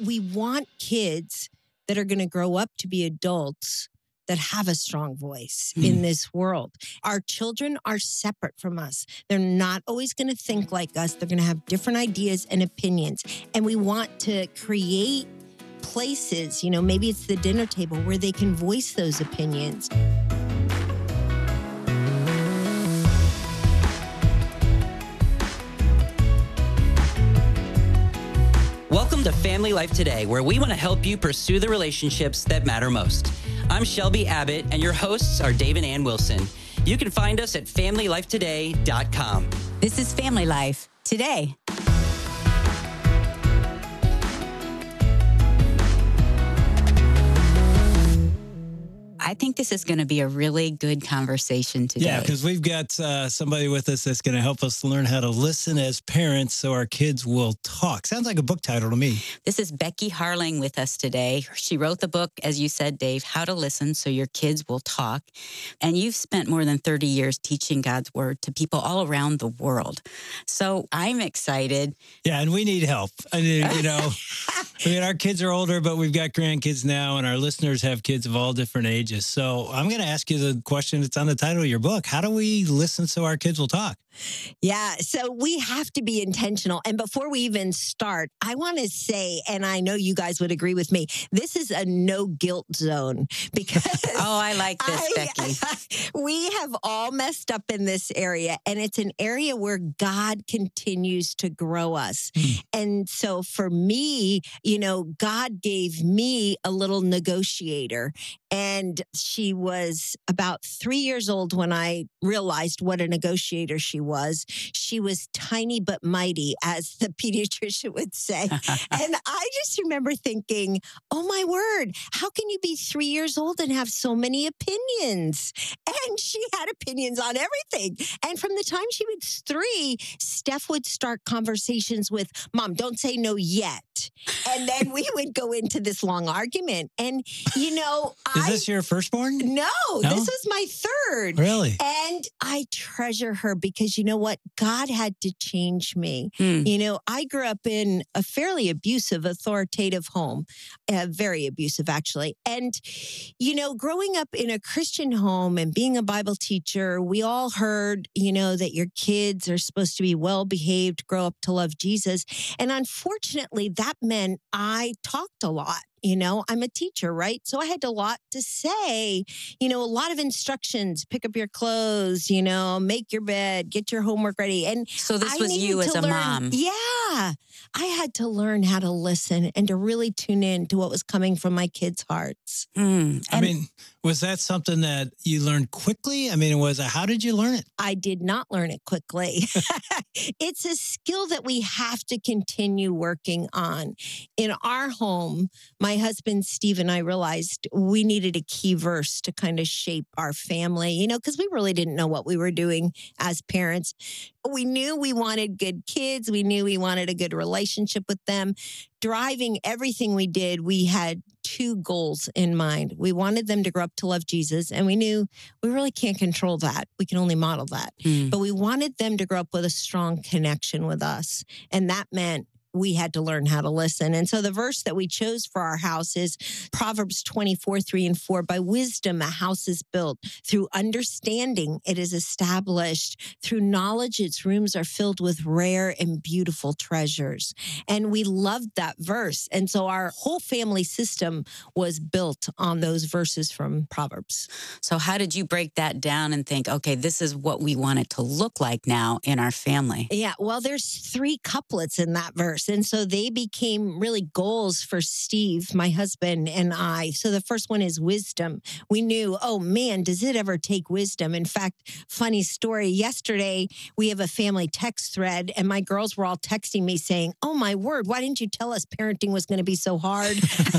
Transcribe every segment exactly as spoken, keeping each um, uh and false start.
we want kids that are going to grow up to be adults that have a strong voice mm. in this world. Our children are separate from us. They're not always going to think like us. They're going to have different ideas and opinions. And we want to create places, you know, maybe it's the dinner table where they can voice those opinions. Welcome to Family Life Today, where we want to help you pursue the relationships that matter most. I'm Shelby Abbott, and your hosts are Dave and Ann Wilson. You can find us at family life today dot com. This is Family Life Today. I think this is going to be a really good conversation today. Yeah, because we've got uh, somebody with us that's going to help us learn how to listen as parents so our kids will talk. Sounds like a book title to me. This is Becky Harling with us today. She wrote the book, as you said, Dave, How to Listen So Your Kids Will Talk. And you've spent more than thirty years teaching God's Word to people all around the world. So I'm excited. Yeah, and we need help. I mean, you know, I mean, our kids are older, but we've got grandkids now, and our listeners have kids of all different ages. So I'm going to ask you the question that's on the title of your book. How do we listen so our kids will talk? Yeah, so we have to be intentional. And before we even start, I want to say, and I know you guys would agree with me, this is a no guilt zone because oh, I like this, I, Becky. We have all messed up in this area, and it's an area where God continues to grow us. Mm. And so for me, you know, God gave me a little negotiator, and she was about three years old when I realized what a negotiator she was. She was tiny but mighty, as the pediatrician would say. And I just remember thinking, oh my word, how can you be three years old and have so many opinions? And she had opinions on everything. And from the time she was three, Steph would start conversations with, Mom, don't say no yet. And then we would go into this long argument. And, you know, Is I, this your firstborn? No, no, this was my third. Really? And I treasure her because you know what? God had to change me. Hmm. You know, I grew up in a fairly abusive, authoritative home, uh, very abusive, actually. And, you know, growing up in a Christian home and being a Bible teacher, we all heard, you know, that your kids are supposed to be well-behaved, grow up to love Jesus. And unfortunately, that meant I talked a lot. You know, I'm a teacher, right? So I had a lot to say, you know, a lot of instructions, pick up your clothes, you know, make your bed, get your homework ready. And so this I was you as a learn, mom. Yeah. I had to learn how to listen and to really tune in to what was coming from my kids' hearts. Mm. I mean, was that something that you learned quickly? I mean, was it, how did you learn it? I did not learn it quickly. It's a skill that we have to continue working on. In our home, my husband, Steve, and I realized we needed a key verse to kind of shape our family, you know, because we really didn't know what we were doing as parents. We knew we wanted good kids. We knew we wanted a good relationship with them. Driving everything we did, we had two goals in mind. We wanted them to grow up to love Jesus, and we knew we really can't control that. We can only model that. Mm. But we wanted them to grow up with a strong connection with us, and that meant we had to learn how to listen. And so the verse that we chose for our house is Proverbs twenty-four, three and four. By wisdom, a house is built. Through understanding, it is established. Through knowledge, its rooms are filled with rare and beautiful treasures. And we loved that verse. And so our whole family system was built on those verses from Proverbs. So how did you break that down and think, okay, this is what we want it to look like now in our family? Yeah, well, there's three couplets in that verse. And so they became really goals for Steve, my husband, and I. So the first one is wisdom. We knew, oh man, does it ever take wisdom? In fact, funny story, yesterday we have a family text thread and my girls were all texting me saying, oh my word, why didn't you tell us parenting was going to be so hard?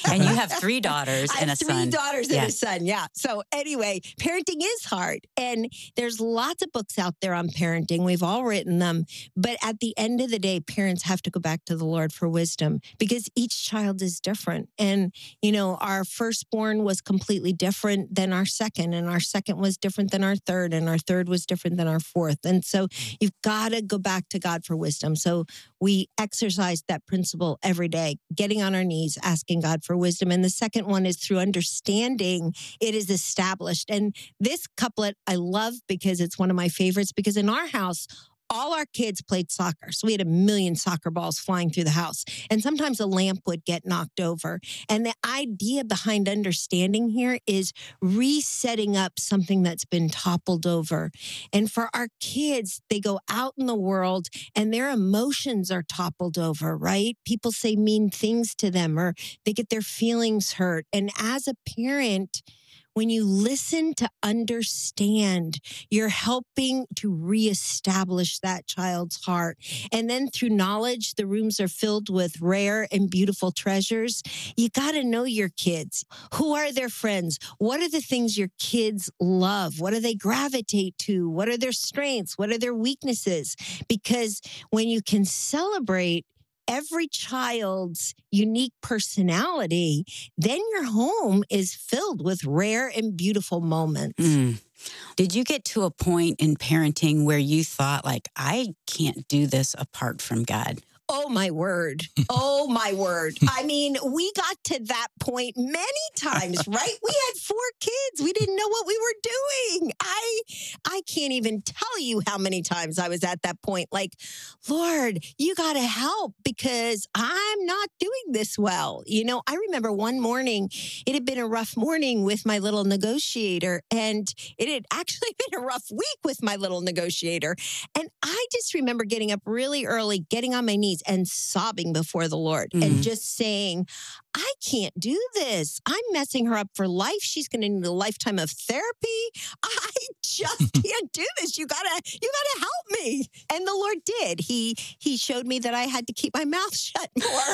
And you have three daughters I and have a three son. daughters Yeah. and a son. Yeah. So anyway, parenting is hard. And there's lots of books out there on parenting. We've all written them. But at the end of the day, parents have to go back to the Lord for wisdom because each child is different. And, you know, our firstborn was completely different than our second, and our second was different than our third, and our third was different than our fourth. And so you've got to go back to God for wisdom. So we exercise that principle every day, getting on our knees, asking God for wisdom. And the second one is through understanding it is established. And this couplet I love because it's one of my favorites, because in our house, all our kids played soccer. So we had a million soccer balls flying through the house. And sometimes a lamp would get knocked over. And the idea behind understanding here is resetting up something that's been toppled over. And for our kids, they go out in the world and their emotions are toppled over, right? People say mean things to them or they get their feelings hurt. And as a parent, when you listen to understand, you're helping to reestablish that child's heart. And then through knowledge, the rooms are filled with rare and beautiful treasures. You got to know your kids. Who are their friends? What are the things your kids love? What do they gravitate to? What are their strengths? What are their weaknesses? Because when you can celebrate every child's unique personality, then your home is filled with rare and beautiful moments. Mm. Did you get to a point in parenting where you thought, like, I can't do this apart from God? Oh, my word. Oh, my word. I mean, we got to that point many times, right? We had four kids. We didn't know what we were doing. I I can't even tell you how many times I was at that point. Like, Lord, you got to help because I'm not doing this well. You know, I remember one morning, it had been a rough morning with my little negotiator, and it had actually been a rough week with my little negotiator. And I just remember getting up really early, getting on my knees and sobbing before the Lord mm. and just saying, I can't do this. I'm messing her up for life. She's going to need a lifetime of therapy. I just can't do this. You gotta, you gotta help me. And the Lord did. He, he showed me that I had to keep my mouth shut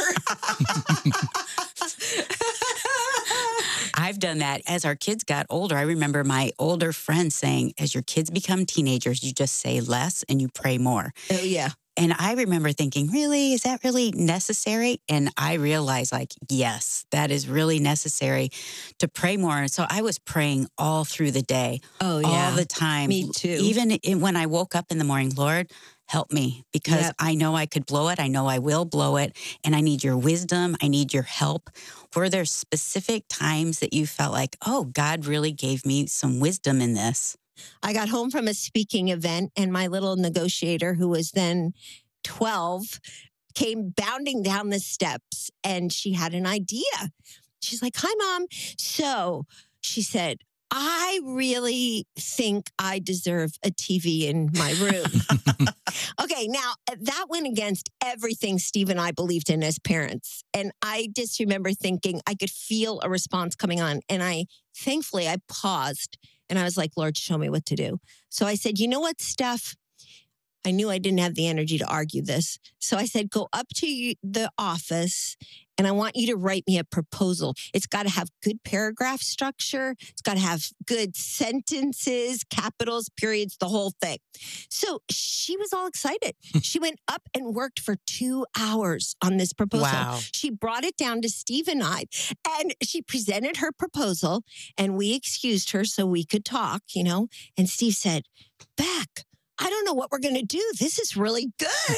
more. I've done that as our kids got older. I remember my older friend saying, as your kids become teenagers, you just say less and you pray more. Oh, yeah. And I remember thinking, really, is that really necessary? And I realized, like, yes, that is really necessary to pray more. And so I was praying all through the day, oh, yeah. all the time. Me too. Even in, when I woke up in the morning, Lord, help me, because yep. I know I could blow it. I know I will blow it. And I need your wisdom. I need your help. Were there specific times that you felt like, oh, God really gave me some wisdom in this? I got home from a speaking event and my little negotiator, who was then twelve, came bounding down the steps and she had an idea. She's like, hi, Mom. So she said, I really think I deserve a T V in my room. Okay, now that went against everything Steve and I believed in as parents. And I just remember thinking I could feel a response coming on. And I, thankfully, I paused and I was like, Lord, show me what to do. So I said, you know what, Steph? I knew I didn't have the energy to argue this. So I said, go up to the office and I want you to write me a proposal. It's got to have good paragraph structure. It's got to have good sentences, capitals, periods, the whole thing. So she was all excited. She went up and worked for two hours on this proposal. Wow. She brought it down to Steve and I, and she presented her proposal, and we excused her so we could talk, you know, and Steve said, Beck, I don't know what we're going to do. This is really good.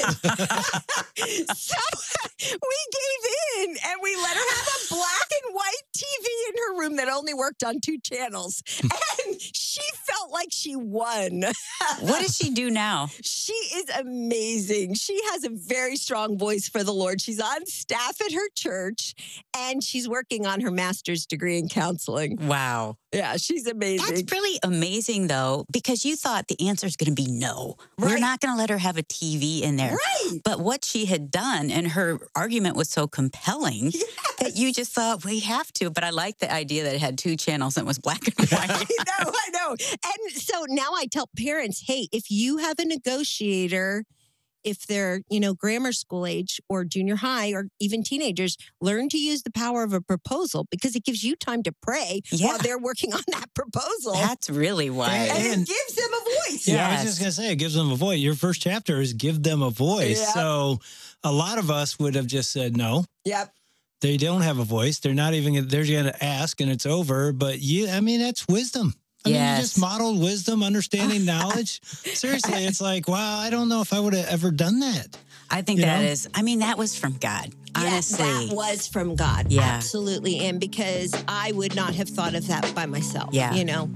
So we gave in and we let her have a black and white T V in her room that only worked on two channels. And she felt like she won. What does she do now? She is amazing. She has a very strong voice for the Lord. She's on staff at her church and she's working on her master's degree in counseling. Wow. Yeah, she's amazing. That's really amazing, though, because you thought the answer is going to be no. Right. We're not going to let her have a T V in there. Right. But what she had done, and her argument was so compelling yes. that you just thought, we have to. But I like the idea that it had two channels and was black and white. I know, I know. And so now I tell parents, hey, if you have a negotiator if they're, you know, grammar school age or junior high or even teenagers, learn to use the power of a proposal because it gives you time to pray Yeah. while they're working on that proposal. That's really wise. and And- it gives them a voice. Yeah, I Yes. was just going to say, it gives them a voice. Your first chapter is give them a voice. Yep. So a lot of us would have just said no. Yep. They don't have a voice. They're not even, they're going to ask and it's over. But you, I mean, that's wisdom. I mean, Yes. you just modeled wisdom, understanding, knowledge. Seriously, it's like, wow, I don't know if I would have ever done that. I think You that know? is, I mean, that was from God. Yes, Honestly. that was from God. Yeah. Absolutely. And because I would not have thought of that by myself. Yeah. You know?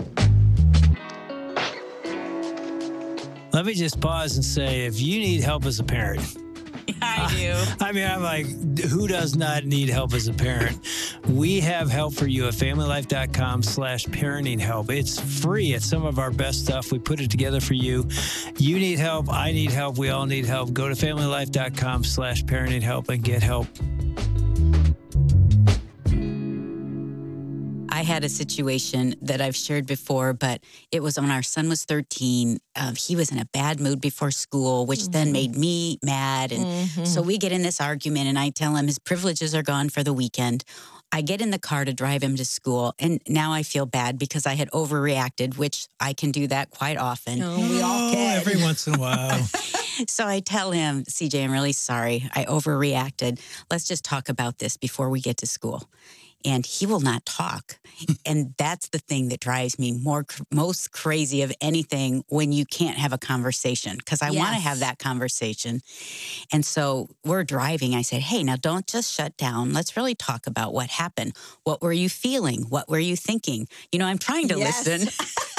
Let me just pause and say, if you need help as a parent, I do. I mean, I'm like, who does not need help as a parent? We have help for you at familylife.com slash parenting help. It's free. It's some of our best stuff. We put it together for you. You need help. I need help. We all need help. Go to familylife.com slash parenting help and get help. I had a situation that I've shared before, but it was when our son was thirteen. Uh, he was in a bad mood before school, which Mm-hmm. then made me mad. And so we get in this argument, and I tell him his privileges are gone for the weekend. I get in the car to drive him to school, and now I feel bad because I had overreacted, which I can do that quite often. No, we all Oh, can. every once in a while. So I tell him, C J, I'm really sorry. I overreacted. Let's just talk about this before we get to school. And he will not talk. And that's the thing that drives me more, most crazy of anything when you can't have a conversation, because I want to Yes. have that conversation. And so we're driving. I said, hey, now don't just shut down. Let's really talk about what happened. What were you feeling? What were you thinking? You know, I'm trying to Yes. listen.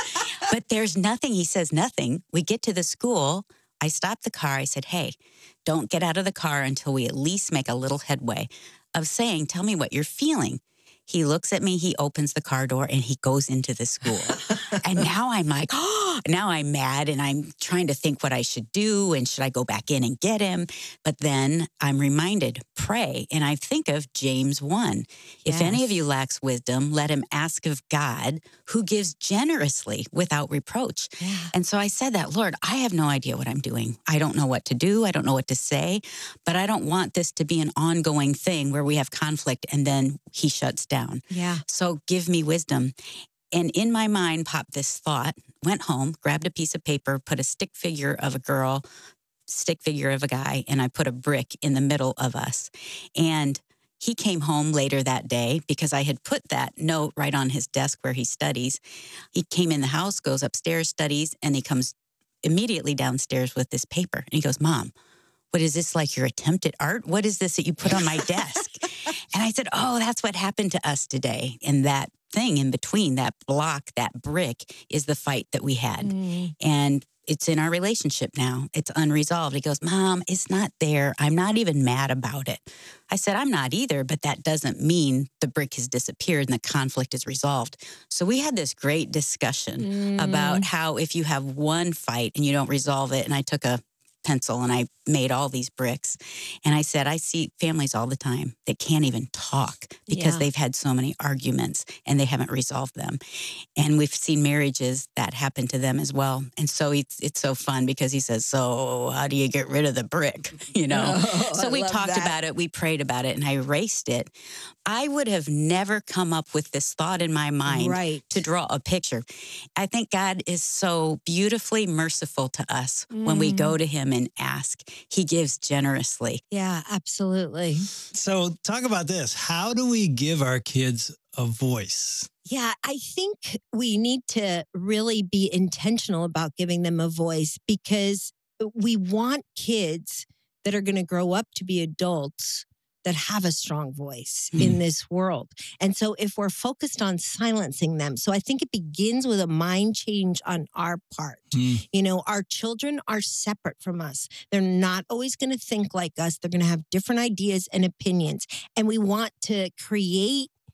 But there's nothing. He says nothing. We get to the school. I stopped the car. I said, hey, don't get out of the car until we at least make a little headway of saying, tell me what you're feeling. He looks at me, he opens the car door, and he goes into the school. And now I'm like, oh, now I'm mad, and I'm trying to think what I should do, and should I go back in and get him? But then I'm reminded, pray. And I think of James one. If any of you lacks wisdom, let him ask of God, who gives generously without reproach. Yeah. And so I said that, Lord, I have no idea what I'm doing. I don't know what to do. I don't know what to say, but I don't want this to be an ongoing thing where we have conflict and then he shuts down. Yeah. So give me wisdom. And in my mind popped this thought, went home, grabbed a piece of paper, put a stick figure of a girl, stick figure of a guy, and I put a brick in the middle of us. And he came home later that day because I had put that note right on his desk where he studies. He came in the house, goes upstairs, studies, and he comes immediately downstairs with this paper. And he goes, Mom, what is this, like your attempt at art? What is this that you put on my desk? And I said, oh, that's what happened to us today. And that thing in between, that block, that brick, is the fight that we had. Mm. And it's in our relationship now. It's unresolved. He goes, Mom, it's not there. I'm not even mad about it. I said, I'm not either, but that doesn't mean the brick has disappeared and the conflict is resolved. So we had this great discussion Mm. about how if you have one fight and you don't resolve it, and I took a pencil and I made all these bricks. And I said, I see families all the time that can't even talk because Yeah. they've had so many arguments and they haven't resolved them. And we've seen marriages that happen to them as well. And so it's, it's so fun because he says, so how do you get rid of the brick? You know? Oh, so I we love talked that. about it. We prayed about it and I erased it. I would have never come up with this thought in my mind Right. to draw a picture. I think God is so beautifully merciful to us when we Mm. go to him and ask. He gives generously. Yeah, absolutely. So talk about this. How do we give our kids a voice? Yeah, I think we need to really be intentional about giving them a voice because we want kids that are going to grow up to be adults that have a strong voice Mm. in this world. And so if we're focused on silencing them, so I think it begins with a mind change on our part. Mm. You know, our children are separate from us. They're not always going to think like us. They're going to have different ideas and opinions. And we want to create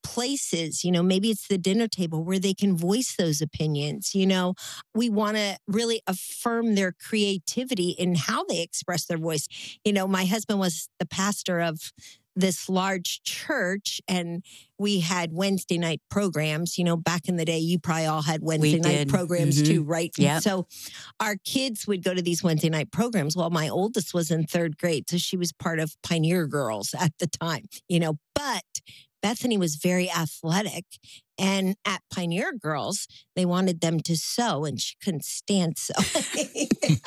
places, you know, maybe it's the dinner table where they can voice those opinions. You know, we want to really affirm their creativity in how they express their voice. You know, my husband was the pastor of this large church, and we had Wednesday night programs. You know, back in the day, you probably all had Wednesday We night did. programs Mhm. too, right? And Yep. so our kids would go to these Wednesday night programs. Well, my oldest was in third grade, so she was part of Pioneer Girls at the time, you know, but Bethany was very athletic. And at Pioneer Girls, they wanted them to sew, and she couldn't stand sewing.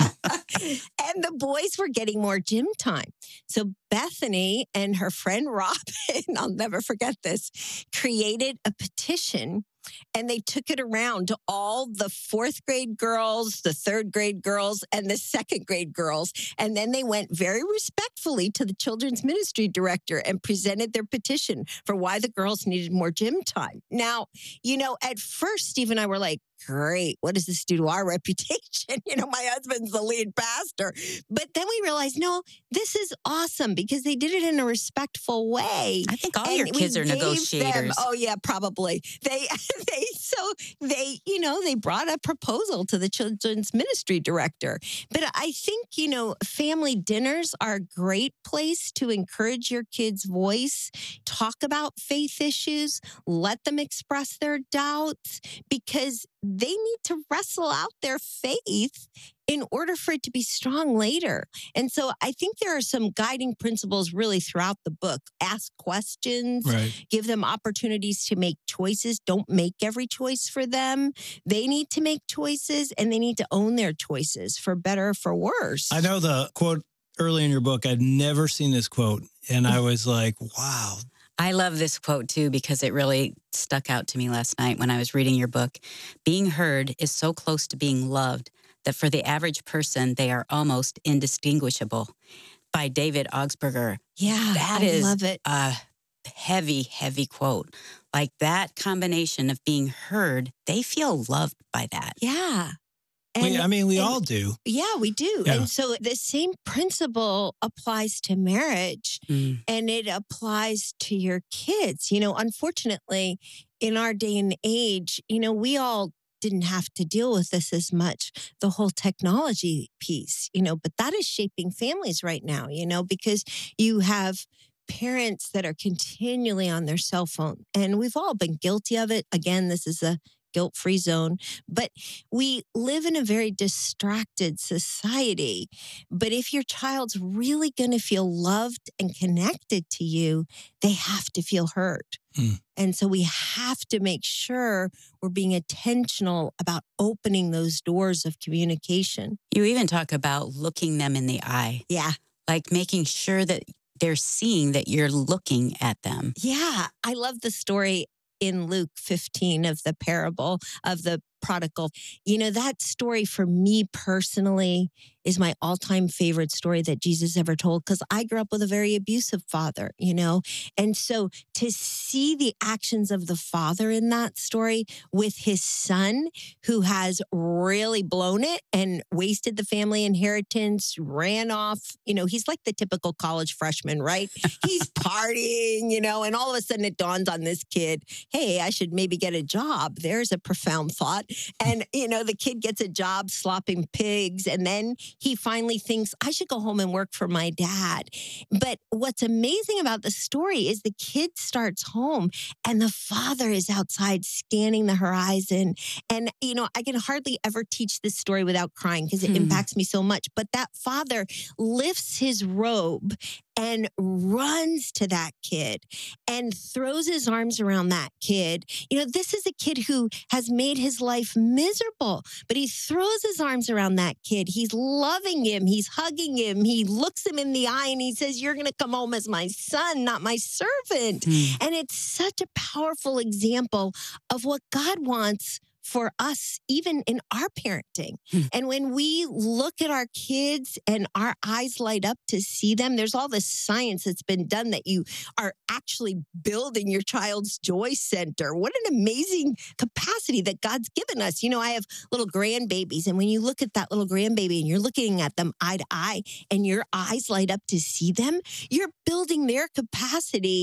And the boys were getting more gym time. So Bethany and her friend Robin, I'll never forget this, created a petition, and they took it around to all the fourth grade girls, the third grade girls, and the second grade girls. And then they went very respectfully to the children's ministry director and presented their petition for why the girls needed more gym time. Now, you know, at first, Steve and I were like, great, what does this do to our reputation? You know, my husband's the lead pastor. But then we realized, no, this is awesome because they did it in a respectful way. I think all And your we kids are gave them- negotiators. oh yeah, probably. They they so they, you know, they brought a proposal to the children's ministry director. But I think, you know, family dinners are a great place to encourage your kids' voice, talk about faith issues, let them express their doubts, because they need to wrestle out their faith in order for it to be strong later. And so I think there are some guiding principles really throughout the book. Ask questions, Right. give them opportunities to make choices. Don't make every choice for them. They need to make choices, and they need to own their choices for better or for worse. I know the quote early in your book. I'd never seen this quote, and I was like, wow. I love this quote too because it really stuck out to me last night when I was reading your book. Being heard is so close to being loved that for the average person, they are almost indistinguishable. By David Augsburger. Yeah, That I is love it. a heavy, heavy quote. Like that combination of being heard, they feel loved by that. Yeah. We, I mean, we and- all do. Yeah, we do. Yeah. And so the same principle applies to marriage, Mm. and it applies to your kids. You know, unfortunately, in our day and age, you know, we all didn't have to deal with this as much, the whole technology piece, you know, but that is shaping families right now, you know, because you have parents that are continually on their cell phone, and we've all been guilty of it. Again, this is a guilt-free zone, but we live in a very distracted society. But if your child's really going to feel loved and connected to you, they have to feel heard. Hmm. And so we have to make sure we're being intentional about opening those doors of communication. You even talk about looking them in the eye, Yeah. like making sure that they're seeing that you're looking at them. Yeah. I love the story in Luke fifteen of the parable of the prodigal. You know, that story for me personally is my all-time favorite story that Jesus ever told, because I grew up with a very abusive father, you know? And so to see the actions of the father in that story with his son, who has really blown it and wasted the family inheritance, ran off, you know, he's like the typical college freshman, right? He's partying, you know, and all of a sudden it dawns on this kid, hey, I should maybe get a job. There's a profound thought. And, you know, the kid gets a job slopping pigs, and then he finally thinks, I should go home and work for my dad. But what's amazing about the story is the kid starts home and the father is outside scanning the horizon. And, you know, I can hardly ever teach this story without crying because it Hmm. impacts me so much. But that father lifts his robe and runs to that kid and throws his arms around that kid. You know, this is a kid who has made his life miserable, but he throws his arms around that kid. He's loving him. He's hugging him. He looks him in the eye and he says, you're going to come home as my son, not my servant. Mm. And it's such a powerful example of what God wants for us, even in our parenting. Hmm. And when we look at our kids and our eyes light up to see them, there's all this science that's been done that you are actually building your child's joy center. What an amazing capacity that God's given us. You know, I have little grandbabies, and when you look at that little grandbaby and you're looking at them eye to eye and your eyes light up to see them, you're building their capacity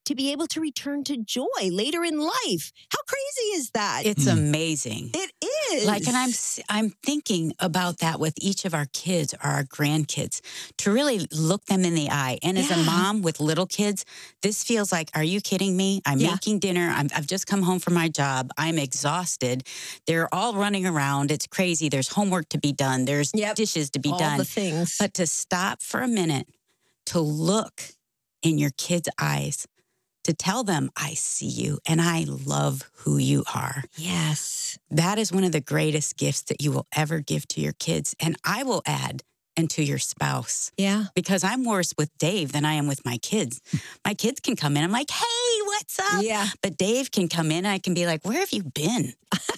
to be able to return to joy later in life. How crazy is that? It's mm. amazing. It is. Like, and I'm I'm thinking about that with each of our kids or our grandkids, to really look them in the eye. And as yeah. a mom with little kids, this feels like, are you kidding me? I'm yeah. making dinner. I'm, I've just come home from my job. I'm exhausted. They're all running around. It's crazy. There's homework to be done. There's yep. dishes to be all done. All the things. But to stop for a minute, to look in your kids' eyes, to tell them, I see you and I love who you are. Yes. That is one of the greatest gifts that you will ever give to your kids. And I will add, and to your spouse. Yeah. Because I'm worse with Dave than I am with my kids. My kids can come in. I'm like, hey, what's up? Yeah. But Dave can come in and I can be like, where have you been?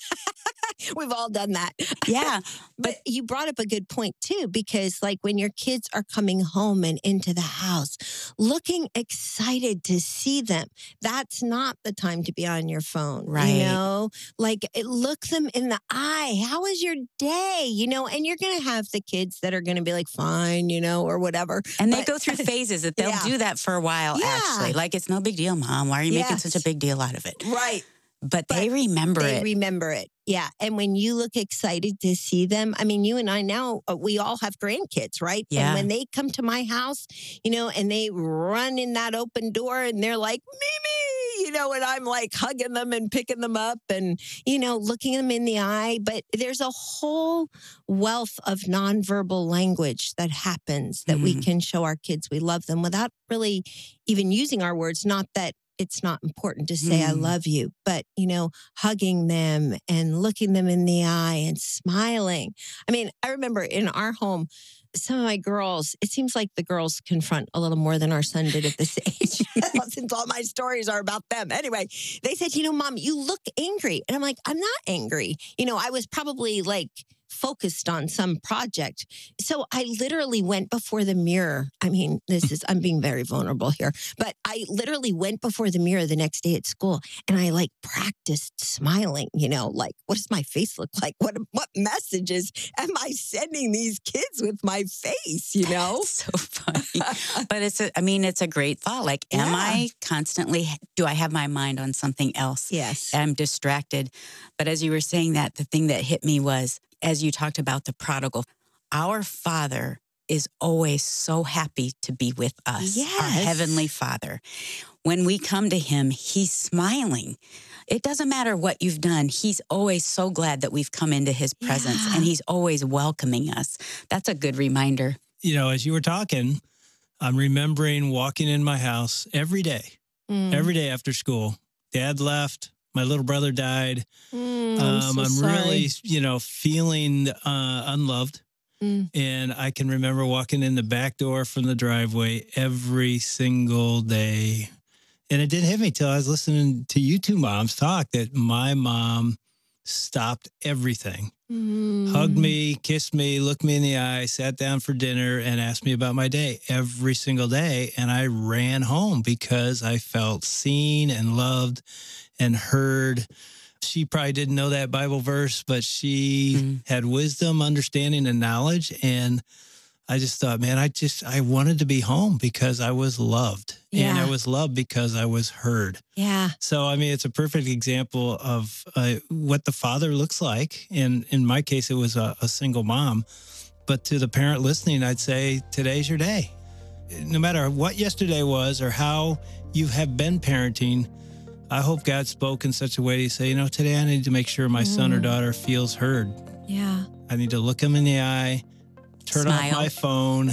We've all done that. Yeah. But you brought up a good point too, because like when your kids are coming home and into the house, looking excited to see them, that's not the time to be on your phone. Right. You know, like look them in the eye. How was your day? You know, and you're going to have the kids that are going to be like, fine, you know, or whatever. And but, they go through phases that they'll yeah. do that for a while, yeah. actually. Like, it's no big deal, Mom. Why are you yes. making such a big deal out of it? Right. But, but they remember they it. They remember it. Yeah. And when you look excited to see them, I mean, you and I now, uh, we all have grandkids, right? Yeah. And when they come to my house, you know, and they run in that open door and they're like, Mimi, you know, and I'm like hugging them and picking them up and, you know, looking them in the eye. But there's a whole wealth of nonverbal language that happens that mm-hmm. we can show our kids we love them without really even using our words. Not that it's not important to say, mm. I love you, but, you know, hugging them and looking them in the eye and smiling. I mean, I remember in our home, some of my girls, it seems like the girls confront a little more than our son did at this age, since all my stories are about them. Anyway, they said, you know, Mom, you look angry. And I'm like, I'm not angry. You know, I was probably like focused on some project. So I literally went before the mirror. I mean, this is, I'm being very vulnerable here, but I literally went before the mirror the next day at school and I like practiced smiling, you know, like, what does my face look like? What, what messages am I sending these kids with my face, you know? That's so funny. But it's, a, I mean, it's a great thought. Like, am yeah. I constantly, do I have my mind on something else? Yes. I'm distracted. But as you were saying that, the thing that hit me was, as you talked about the prodigal, our Father is always so happy to be with us, yes. our Heavenly Father. When we come to Him, He's smiling. It doesn't matter what you've done. He's always so glad that we've come into His presence, yeah. and He's always welcoming us. That's a good reminder. You know, as you were talking, I'm remembering walking in my house every day, mm. every day after school. Dad left. My little brother died. Mm, I'm, um, so I'm sorry. really, you know, feeling uh, unloved. Mm. And I can remember walking in the back door from the driveway every single day. And it didn't hit me till I was listening to you two moms talk that my mom stopped everything. Mm. Hugged me, kissed me, looked me in the eye, sat down for dinner and asked me about my day every single day. And I ran home because I felt seen and loved and heard. She probably didn't know that Bible verse, but she mm. had wisdom, understanding, and knowledge. And I just thought, man, I just, I wanted to be home because I was loved. Yeah. And I was loved because I was heard. Yeah. So, I mean, it's a perfect example of uh, what the Father looks like. And in my case, it was a, a single mom. But to the parent listening, I'd say, today's your day. No matter what yesterday was or how you have been parenting, I hope God spoke in such a way to say, you know, today I need to make sure my mm. son or daughter feels heard. Yeah. I need to look them in the eye, turn Smile. off my phone,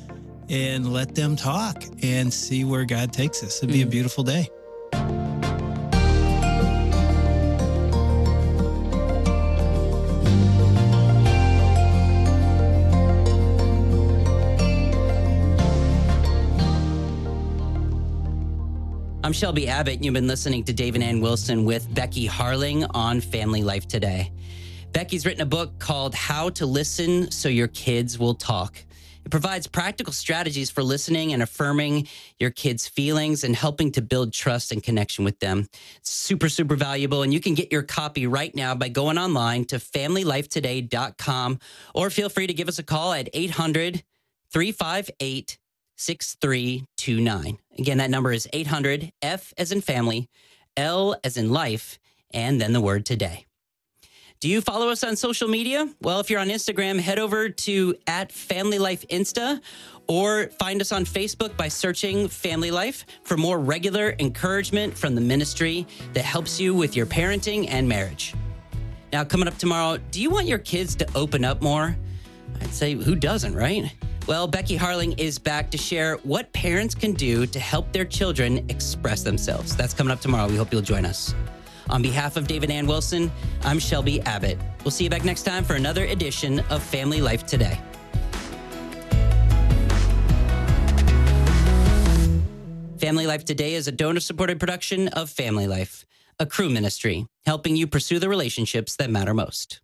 and let them talk and see where God takes us. It'd be mm. a beautiful day. I'm Shelby Abbott, and you've been listening to Dave and Ann Wilson with Becky Harling on Family Life Today. Becky's written a book called How to Listen So Your Kids Will Talk. It provides practical strategies for listening and affirming your kids' feelings and helping to build trust and connection with them. It's super, super valuable, and you can get your copy right now by going online to family life today dot com, or feel free to give us a call at eight hundred, three five eight, six three two nine. Again, that number is eight hundred F as in family, L as in life, and then the word today. Do you follow us on social media? Well, if you're on Instagram, head over to at Family Life Insta or find us on Facebook by searching Family Life for more regular encouragement from the ministry that helps you with your parenting and marriage. Now, coming up tomorrow, do you want your kids to open up more? I'd say, who doesn't, right? Well, Becky Harling is back to share what parents can do to help their children express themselves. That's coming up tomorrow. We hope you'll join us. On behalf of David Ann Wilson, I'm Shelby Abbott. We'll see you back next time for another edition of Family Life Today. Family Life Today is a donor-supported production of Family Life, a Cru ministry, helping you pursue the relationships that matter most.